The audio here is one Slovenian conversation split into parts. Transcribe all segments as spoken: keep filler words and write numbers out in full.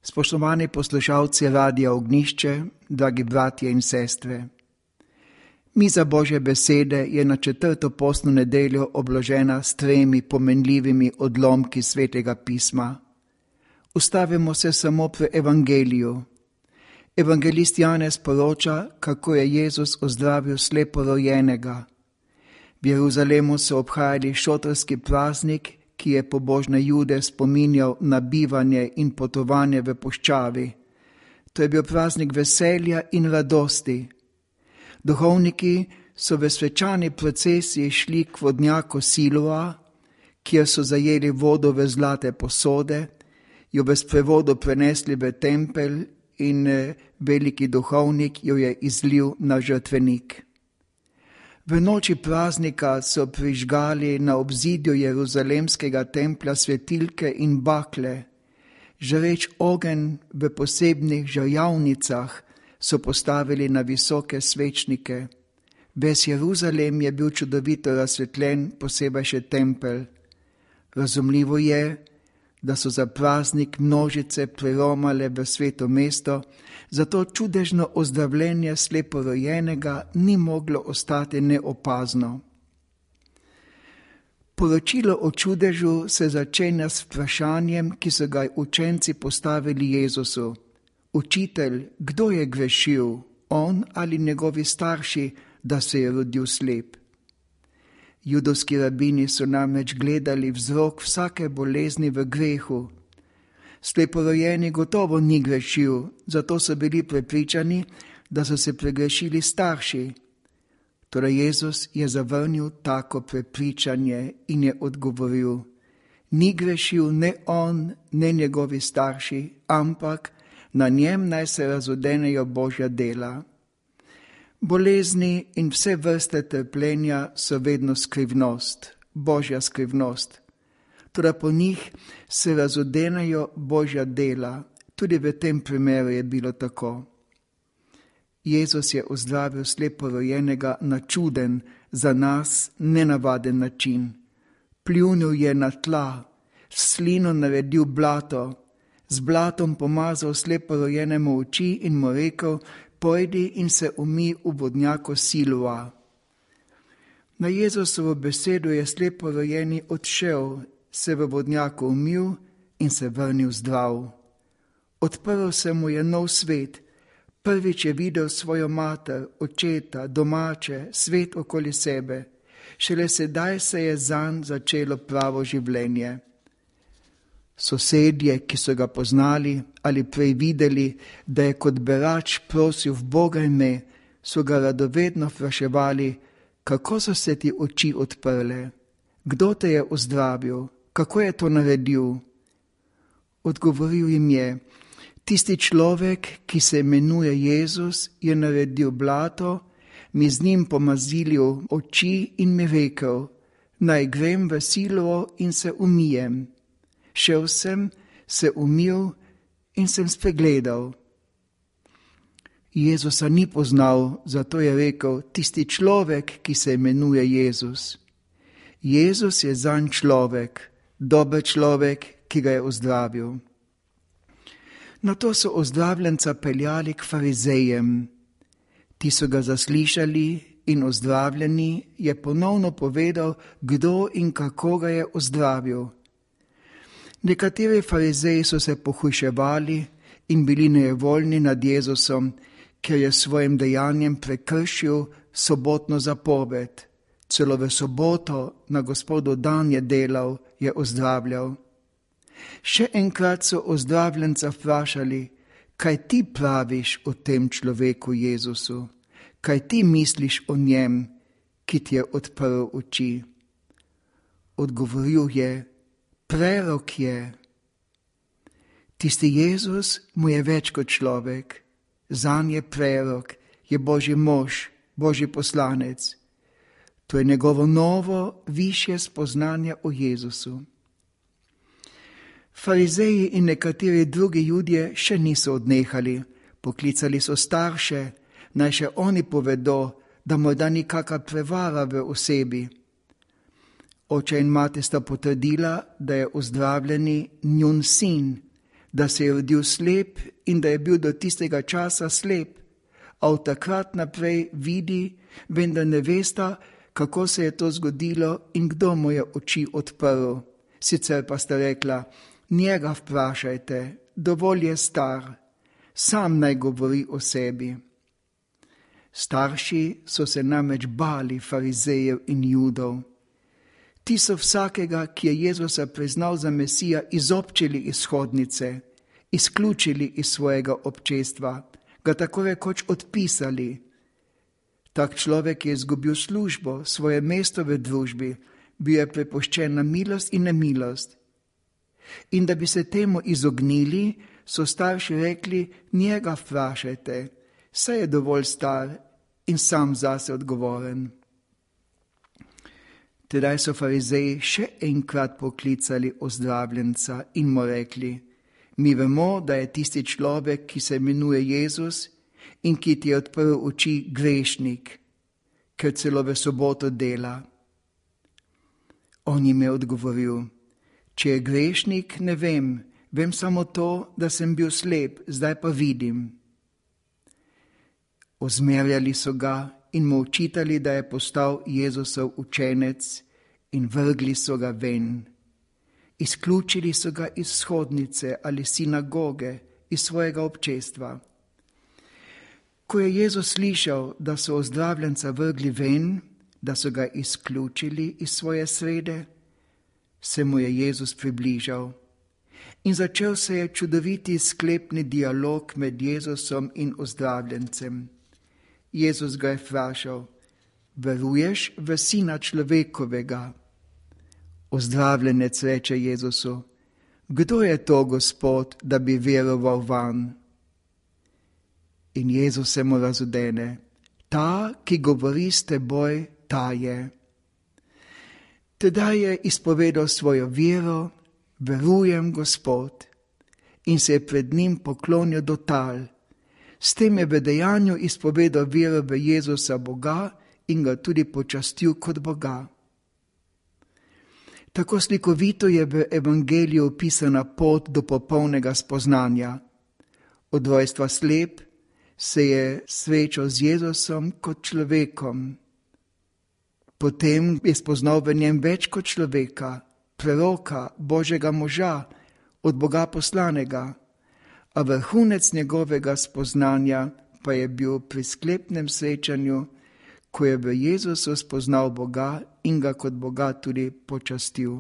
Spoštovani poslušalci Radia Ognjišče, dragi bratje in sestre. Miza Božje besede je na četrto postno nedeljo obložena s tremi pomenljivimi odlomki Svetega pisma. Ustavimo se samo pri evangeliju. Evangelist Janez poroča, kako je Jezus ozdravil sleporojenega. V Jeruzalemu so obhajali šotorski praznik, ki je pobožne Jude spominjal na bivanje in potovanje v puščavi. To je bil praznik veselja in radosti. Duhovniki so v svečani procesiji šli k vodnjaku Siloa, kjer so zajeli vodo v zlate posode, jo v sprevodu prenesli v tempelj in veliki duhovnik jo je izlil na žrtvenik. V noči praznika so prižgali na obzidju jeruzalemskega templja svetilke in bakle. Žareč ogenj v posebnih žarjavnicah so postavili na visoke svečnike. Ves Jeruzalem je bil čudovito razsvetljen, posebej še tempelj. Razumljivo je, da so za praznik množice priromale v sveto mesto, zato čudežno ozdravljenje sleporojenega ni moglo ostati neopazno. Poročilo o čudežu se začenja s vprašanjem, ki so ga učenci postavili Jezusu. Učitelj, kdo je grešil, on ali njegovi starši, da se je rodil slep? Judovski rabini so namreč gledali vzrok vsake bolezni v grehu. Sleporojeni gotovo ni grešil, zato so bili prepričani, da so se pregrešili starši. Torej Jezus je zavrnil tako prepričanje in je odgovoril: ni grešil ne on, ne njegovi starši, ampak na njem naj se razodenejo Božja dela. Bolezni in vse vrste trpljenja so vedno skrivnost, Božja skrivnost. Toda po njih se razodenejo Božja dela, tudi v tem primeru je bilo tako. Jezus je ozdravil sleporojenega na čuden, za nas nenavaden način. Pljunil je na tla, s slino naredil blato, z blatom pomazal sleporojenemu oči in mu rekel: pojdi in se umij v vodnjaku Siloa. Na Jezusovo besedo je sleporojeni odšel, se v vodnjaku umil in se vrnil zdrav. Odprl se mu je nov svet, prvič je videl svojo mater, očeta, domače, svet okoli sebe. Šele sedaj se je zanj začelo pravo življenje. Sosedje, ki so ga poznali ali prej videli, da je kot berač prosil v Boga ime, so ga radovedno vpraševali, kako so se ti oči odprle, kdo te je ozdravil, kako je to naredil. Odgovoril jim je: tisti človek, ki se imenuje Jezus, je naredil blato, mi z njim pomazilil oči in mi rekel, naj grem v Siloa in se umijem. Šel sem, se umil in sem spregledal. Jezusa ni poznal, zato je rekel: tisti človek, ki se imenuje Jezus. Jezus je zanj človek, dober človek, ki ga je ozdravil. Nato so ozdravljenca peljali k farizejem. Ti so ga zaslišali in ozdravljeni je ponovno povedal, kdo in kako ga je ozdravil. Nekateri farizeji so se pohujševali in bili nejevoljni nad Jezusom, ker je svojim dejanjem prekršil sobotno zapoved. Celo v soboto na Gospodov dan je delal, je ozdravljal. Še enkrat so ozdravljenca vprašali: kaj ti praviš o tem človeku Jezusu? Kaj ti misliš o njem, ki ti je odprl oči? Odgovoril je: prerok je. Tisti Jezus mu je več kot človek. Zanj je prerok, je Božji mož, Božji poslanec. To je njegovo novo, višje spoznanje o Jezusu. Farizeji in nekateri drugi Judje še niso odnehali. Poklicali so starše, naj še oni povedo, da morda ni kakšna prevara v osebi. Oče in mati sta potrdila, da je ozdravljeni njun sin, da se je rodil slep in da je bil do tistega časa slep, a od takrat naprej vidi, vendar ne vesta, kako se je to zgodilo in kdo mu je oči odprl. Sicer pa sta rekla, njega vprašajte, dovolj je star, sam naj govori o sebi. Starši so se namreč bali farizejev in judov. Ti so vsakega, ki je Jezusa priznal za Mesija, izobčili iz hodnice, izključili iz svojega občestva, ga tako rekoč odpisali. Tak človek je izgubil službo, svoje mesto v družbi, bil je prepuščen na milost in nemilost. In da bi se temu izognili, so starši rekli, njega vprašajte, saj je dovolj star in sam zase odgovoren. Tedaj so farizeji še enkrat poklicali ozdravljenca in mu rekli, mi vemo, da je tisti človek, ki se imenuje Jezus in ki ti je odprl oči, grešnik, ker celo v soboto dela. On jim je odgovoril, če je grešnik, ne vem, vem samo to, da sem bil slep, zdaj pa vidim. Ozmerjali so ga in mu očitali, da je postal Jezusov učenec in vrgli so ga ven. Izključili so ga iz shodnice ali sinagoge, iz svojega občestva. Ko je Jezus slišal, da so ozdravljenca vrgli ven, da so ga izključili iz svoje srede, se mu je Jezus približal in začel se je čudoviti sklepni dialog med Jezusom in ozdravljencem. Jezus ga je vprašal, veruješ v Sina človekovega? Ozdravljenec reče Jezusu, kdo je to, Gospod, da bi veroval van? In Jezus se mu razodene, ta, ki govori s teboj, ta je. Tedaj je izpovedal svojo vero, verujem, Gospod, in se je pred njim poklonil do tal. S tem je v dejanju izpovedal vero v Jezusa Boga in ga tudi počastil kot Boga. Tako slikovito je v evangeliju opisana pot do popolnega spoznanja. Od rojstva slep se je srečal z Jezusom kot človekom. Potem je spoznal v njem več kot človeka, preroka, Božjega moža, od Boga poslanega, a vrhunec njegovega spoznanja pa je bil pri sklepnem srečanju, ko je v Jezusu spoznal Boga in ga kot Boga tudi počastil.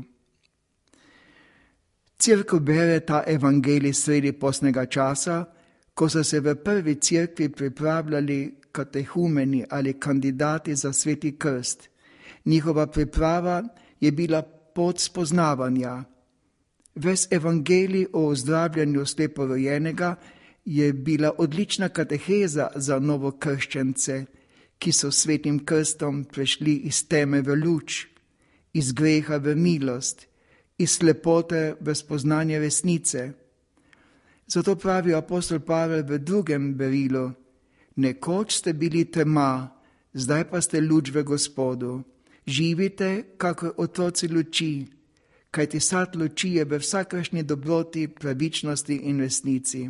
Cerkev bere ta evangelij sredi postnega časa, ko so se v prvi cerkvi pripravljali katehumeni ali kandidati za sveti krst. Njihova priprava je bila pot spoznavanja. Ves evangelij o ozdravljanju sleporojenega je bila odlična kateheza za novokrščence, ki so svetim krstom prešli iz teme v luč, iz greha v milost, iz slepote v spoznanje resnice. Zato pravi apostol Pavel v drugem berilu, nekoč ste bili tema, zdaj pa ste luč v Gospodu. Živite, kakor otroci luči, kajti sad luči je v vsakršni dobroti, pravičnosti in resnici.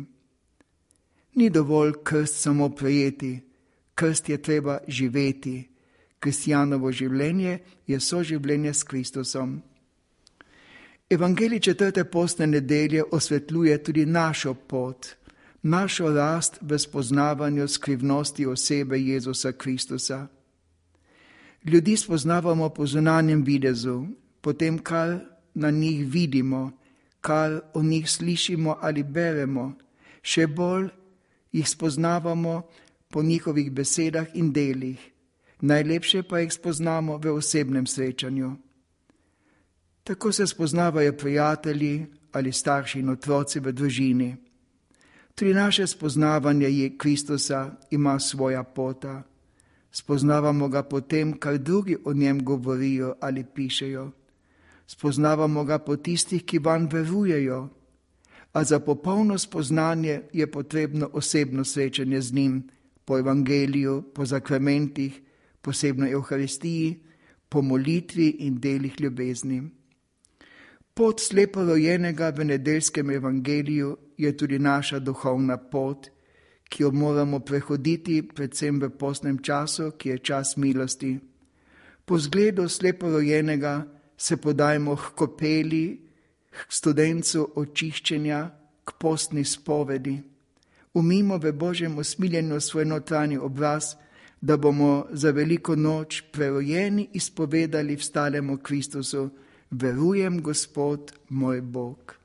Ni dovolj krst samo prejeti, krst je treba živeti. Kristjanovo življenje je soživljenje s Kristusom. Evangelij četrte postne nedelje osvetljuje tudi našo pot, našo rast v spoznavanju skrivnosti osebe Jezusa Kristusa. Ljudi spoznavamo po zunanjem videzu, po tem, kar na njih vidimo, kar o njih slišimo ali beremo, še bolj jih spoznavamo po njihovih besedah in delih, najlepše pa jih spoznamo v osebnem srečanju. Tako se spoznavajo prijatelji ali starši in otroci v družini. Tudi naše spoznavanje je Kristusa ima svoja pota. Spoznavamo ga po tem, kar drugi o njem govorijo ali pišejo. Spoznavamo ga po tistih, ki vanj verujejo. A za popolno spoznanje je potrebno osebno srečanje z njim, po evangeliju, po zakramentih, posebno Evharistiji, po molitvi in delih ljubezni. Pot sleporojenega v nedeljskem evangeliju je tudi naša duhovna pot, ki jo moramo prehoditi predvsem v postnem času, ki je čas milosti. Po zgledu sleporojenega se podajmo k kopeli, k studencu očiščenja, k postni spovedi. Umimo v Božjem usmiljenju svoj notranji obraz, da bomo za veliko noč prerojeni izpovedali vstalemu Kristusu: verujem, Gospod, moj Bog.